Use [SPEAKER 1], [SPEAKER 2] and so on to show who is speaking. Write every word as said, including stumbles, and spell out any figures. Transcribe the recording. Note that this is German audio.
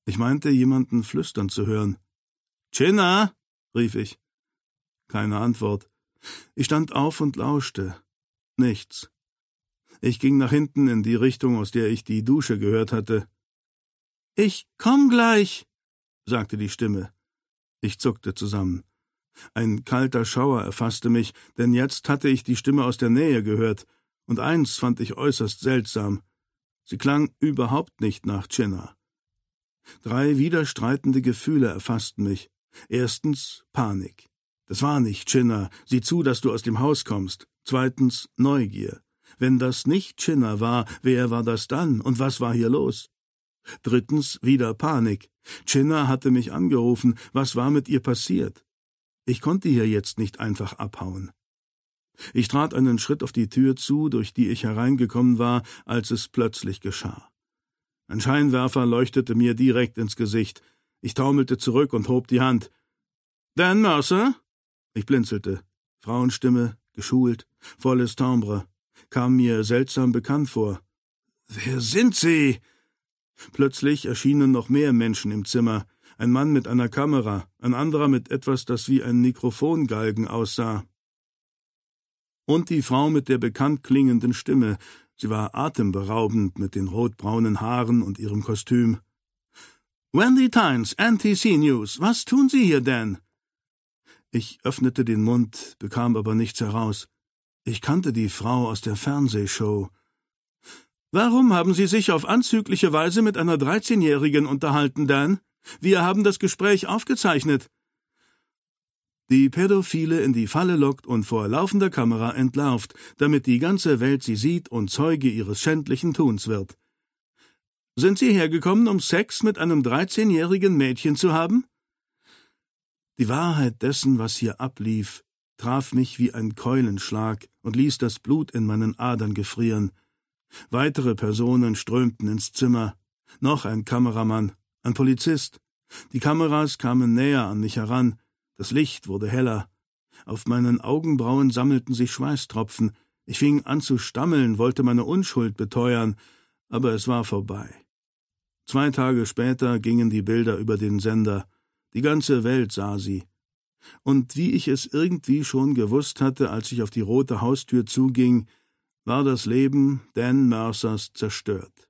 [SPEAKER 1] Ich meinte, jemanden flüstern zu hören. »Chinna«, rief ich. Keine Antwort. Ich stand auf und lauschte. Nichts. Ich ging nach hinten in die Richtung, aus der ich die Dusche gehört hatte. »Ich komm gleich«, sagte die Stimme. Ich zuckte zusammen. Ein kalter Schauer erfasste mich, denn jetzt hatte ich die Stimme aus der Nähe gehört, und eins fand ich äußerst seltsam. Sie klang überhaupt nicht nach Chinna. Drei widerstreitende Gefühle erfassten mich. Erstens Panik. Das war nicht Chinna, sieh zu, dass du aus dem Haus kommst. Zweitens Neugier. Wenn das nicht Chinna war, wer war das dann und was war hier los? Drittens wieder Panik. Chinna hatte mich angerufen, was war mit ihr passiert? Ich konnte hier jetzt nicht einfach abhauen. Ich trat einen Schritt auf die Tür zu, durch die ich hereingekommen war, als es plötzlich geschah. Ein Scheinwerfer leuchtete mir direkt ins Gesicht. Ich taumelte zurück und hob die Hand. »Dan Mercer?« Ich blinzelte. Frauenstimme, geschult, volles Timbre, kam mir seltsam bekannt vor. »Wer sind Sie?« Plötzlich erschienen noch mehr Menschen im Zimmer. Ein Mann mit einer Kamera, ein anderer mit etwas, das wie ein Mikrofongalgen aussah. Und die Frau mit der bekannt klingenden Stimme. Sie war atemberaubend mit den rotbraunen Haaren und ihrem Kostüm. »Wendy Tynes, N T C News, was tun Sie hier denn?« Ich öffnete den Mund, bekam aber nichts heraus. Ich kannte die Frau aus der Fernsehshow. »Warum haben Sie sich auf anzügliche Weise mit einer dreizehnjährigen unterhalten, Dan? Wir haben das Gespräch aufgezeichnet.« Die Pädophile in die Falle lockt und vor laufender Kamera entlarvt, damit die ganze Welt sie sieht und Zeuge ihres schändlichen Tuns wird. »Sind Sie hergekommen, um Sex mit einem dreizehnjährigen Mädchen zu haben?« Die Wahrheit dessen, was hier ablief, traf mich wie ein Keulenschlag und ließ das Blut in meinen Adern gefrieren. Weitere Personen strömten ins Zimmer. Noch ein Kameramann, ein Polizist. Die Kameras kamen näher an mich heran. Das Licht wurde heller. Auf meinen Augenbrauen sammelten sich Schweißtropfen. Ich fing an zu stammeln, wollte meine Unschuld beteuern, aber es war vorbei. Zwei Tage später gingen die Bilder über den Sender. Die ganze Welt sah sie. Und wie ich es irgendwie schon gewusst hatte, als ich auf die rote Haustür zuging, war das Leben Dan Mercers zerstört.